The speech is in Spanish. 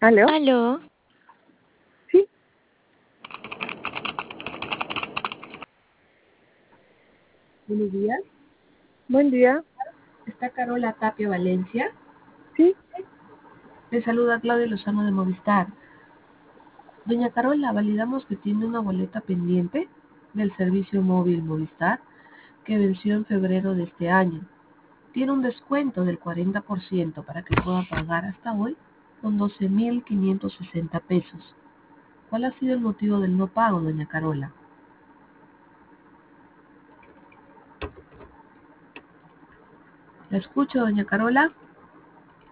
¿Aló? Aló, Sí, Buenos días, buen día. está Carola Tapia Valencia. Sí, Le saluda Claudia Lozano de Movistar. Doña Carola, validamos que tiene una boleta pendiente del servicio móvil Movistar que venció en febrero de este año. Tiene un descuento del 40% para que pueda pagar hasta hoy con 12.560 pesos. ¿Cuál ha sido el motivo del no pago, doña Carola? ¿La escucho, doña Carola?